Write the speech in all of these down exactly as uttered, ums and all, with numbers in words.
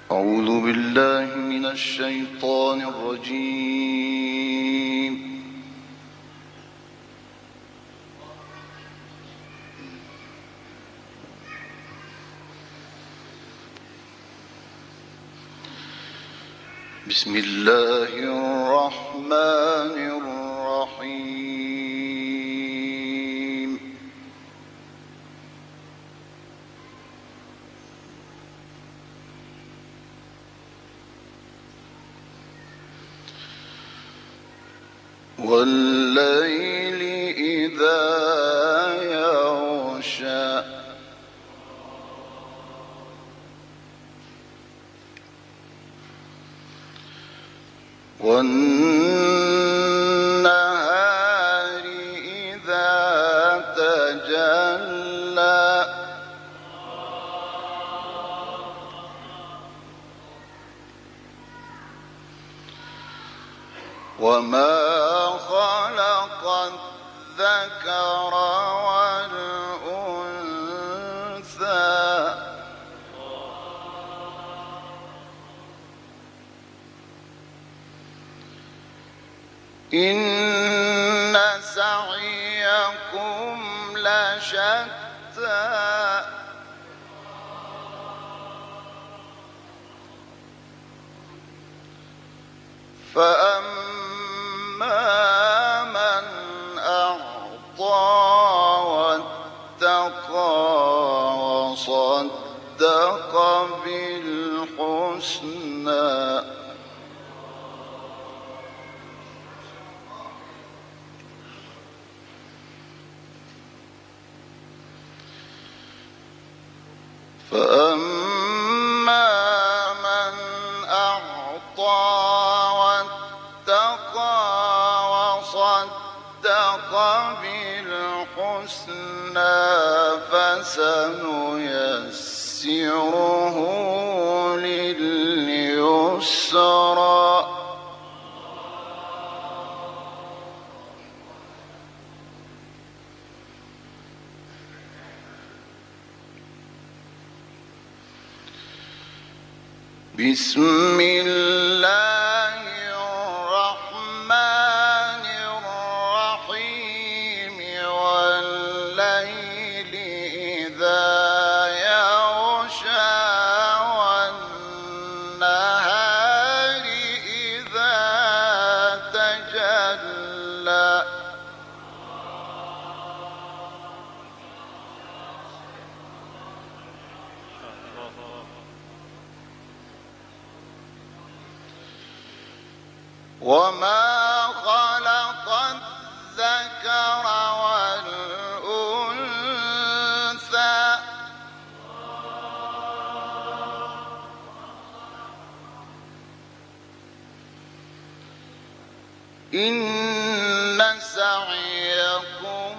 أعوذ بالله من الشيطان الرجيم. بسم الله الرحمن الرحيم. والليل إذا يغشى والنهار إذا تجلى وما خلق الذكر والأنثى إن سعيكم لشتى فأما من أعطى واتقى وصدق بالحسنى فأما من أعطى واتقى وصدق بالحسنى فسنيسره لليسرى بسم الله الرحمن الرحيم. والليل إذا يغشى والنهار إذا تجلى وما خلق الذكر والأنثى إن سعيكم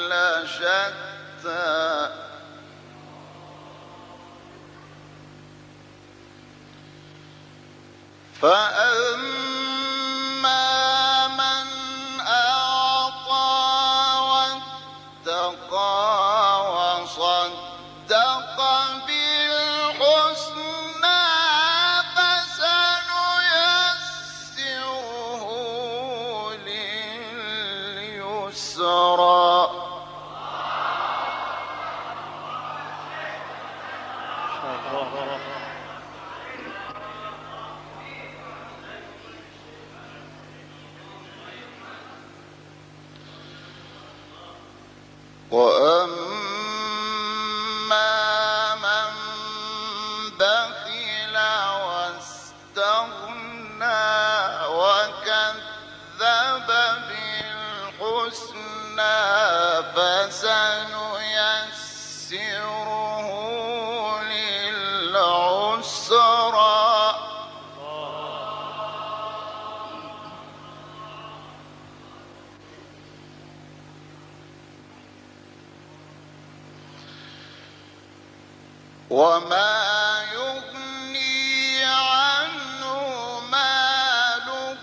لشتى فأما من أعطى واتقى وصدق بالحسنى فسنيسره لليسرى وأما من بخل واستغنى وكذب بالحسنى فسنيسره للعسرى وما يغني عنه ماله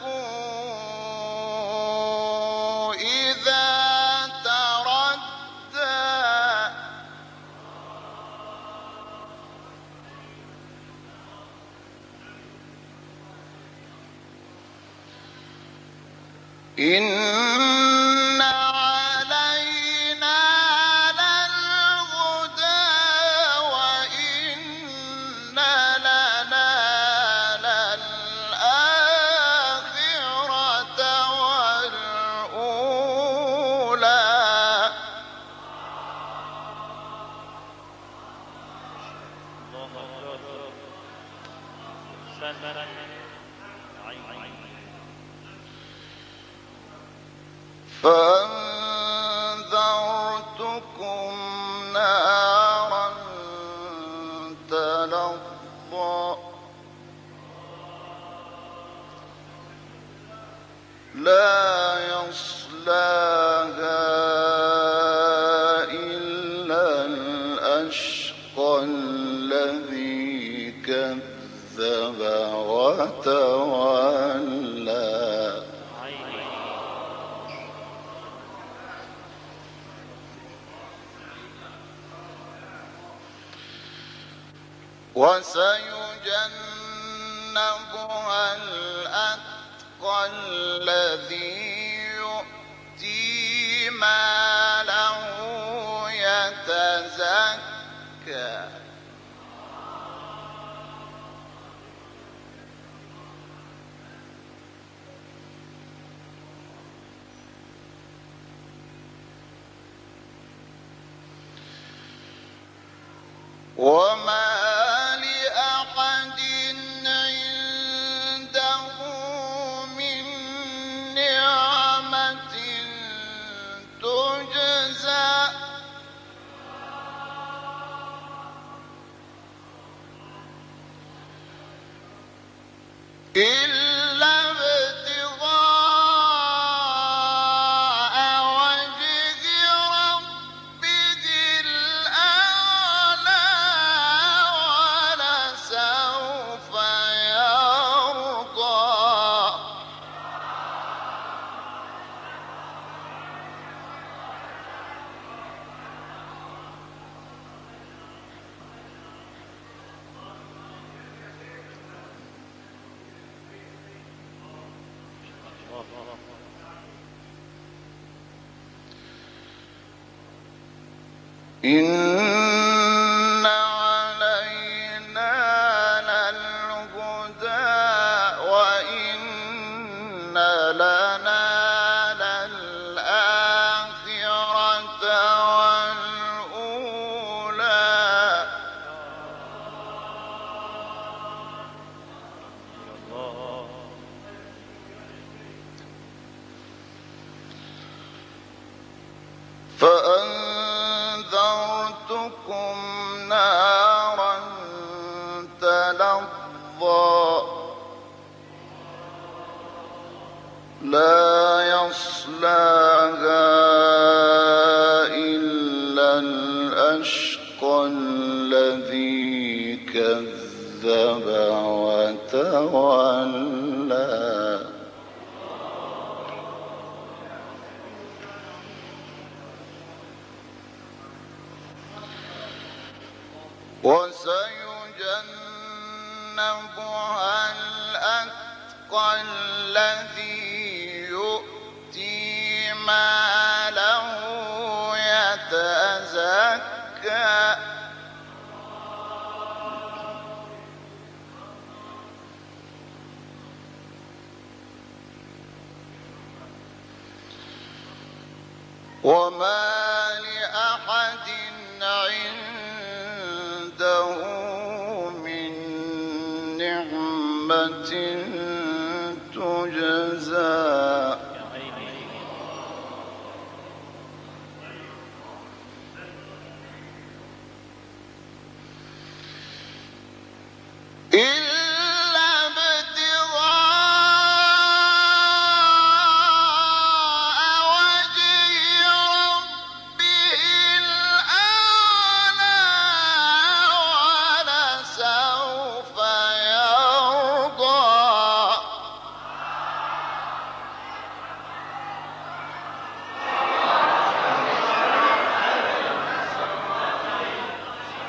إذا تردى إن علينا للهدى وإن لنا للآخرة والأولى. فأنذرتكم نارا تلظى لا يصلاها إلا الأشقى الذي كذب وتولى. وسيجنبها الأتقى الذي يؤتي ماله يتزكى وما لأحد عنده من نعمة تجزى إلا ابتغاء وجه ربه الأعلى ولسوف يرضى. إن علينا للهدى وإن لنا للآخرة والأولى. فأنذرتكم نارا تلظى لا يصلاها إلا الأشقى الذي كذب وتولى. وسيجنبها الأتقى الذي يؤتي ماله يتزكى وما لأحد عنده من نعمة تجزى